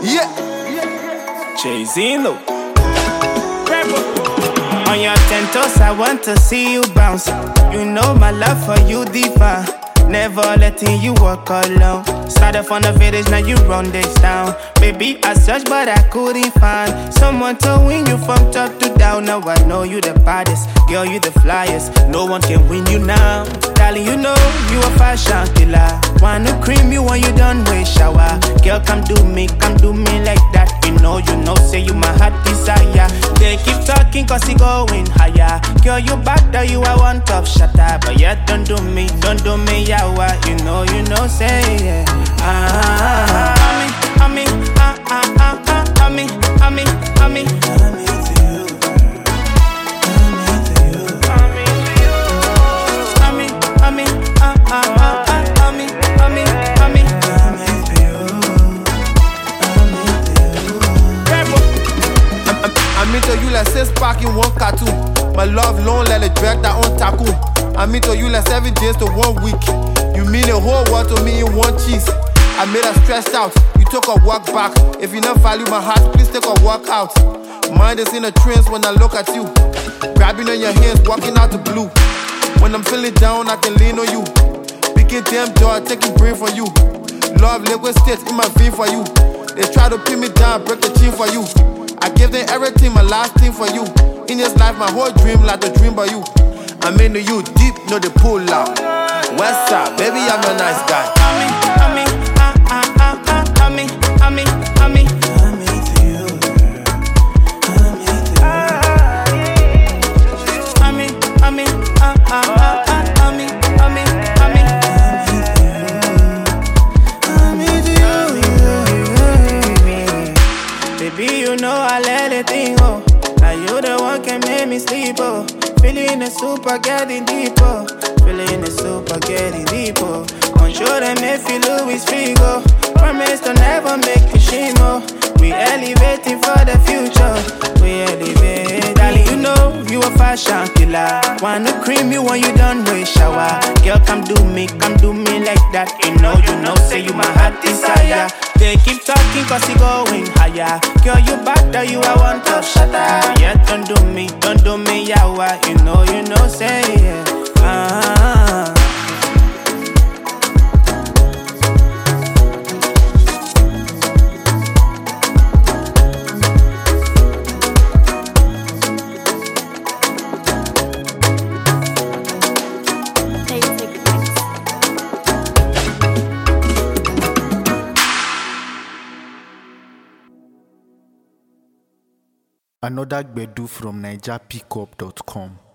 Yeah. Jay-Z-Lo. On your 10 toes, I want to see you bounce. You know my love for you divine. Never letting you walk alone. Started from the village, now you run this town. Baby, I searched, but I couldn't find someone to win you from top to down. Now I know you the baddest, girl, you the flyest. No one can win you now. Darling, you know you a fashion killer. Wanna cream you when you done with shower. Girl, come do me like that. You know, say you my heart desire. They keep talking cause it going higher. Girl, you bad, though you are one top shutter. But yeah, don't do me, yawa. You know, say yeah. I'm into you like 6 pack in one cartoon. My love long like a drag that on tacoon. I'm into you like 7 days to 1 week. You mean the whole world to me in one cheese. I made her stressed out, you took a walk back. If you don't value my heart, please take a walk out. Mind is in a trance when I look at you. Grabbing on your hands, walking out the blue. When I'm feeling down, I can lean on you. Picking damn joy, taking brain from you. Love liquid states in my vein for you. They try to pin me down, break the chain for you. I give them everything, my last thing for you. In this life, my whole dream like a dream by you. I'm into you deep, know the pull out. West side, baby, I'm a nice guy. Baby, you know I let it go. Now you the one can make me sleep, oh. Feeling the super getting deeper. Feeling the super getting deeper. On sure they make feel Louis Figo. Promise to never make you shimo. We elevating for the future. We elevate. Darling, you know you a fashion killer. Wanna cream you when you done with shower. Girl, come do me like that. You know, say you my heart desire. They keep talking cause it going higher. Girl, you bad, though you are one top shutter. Yeah, don't do me, yawa. You know, say yeah. Another Gbedu from NigerPickup.com.